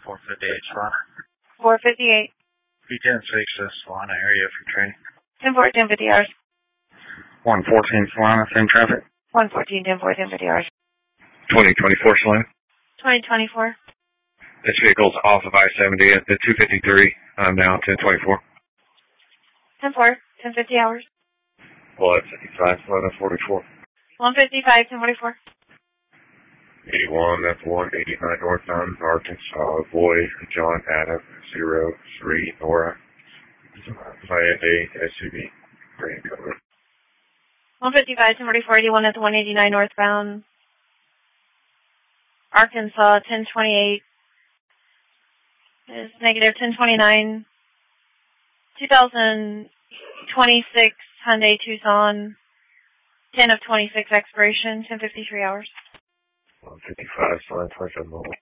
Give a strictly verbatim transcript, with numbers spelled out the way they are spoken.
four fifty-eight, Solana. four fifty-eight. B ten six, uh, Solana area for training. ten four, ten fifty hours. one fourteen, Solana, same traffic. one fourteen, ten four, ten fifty hours. twenty twenty-four, Solana. twenty twenty-four. This vehicle's off of I seventy at the two fifty-three. I'm now ten twenty-four. ten four, ten fifty hours. Well, that's fifty-five, Solana, forty-four. one fifty-five, ten forty-four. eighty-one, that's one eighty-nine northbound, Arkansas, Boy, John, Adam, zero, three, Nora, Miami, S U V, Grand Cover. one fifty-five, ten forty-four, eighty-one at the one eighty-nine northbound, Arkansas, ten twenty-eight. Is negative ten twenty-nine. two thousand twenty-six Hyundai Tucson, ten of twenty-six expiration, ten fifty-three hours. one fifty-five, Solana, twenty-seven mobile.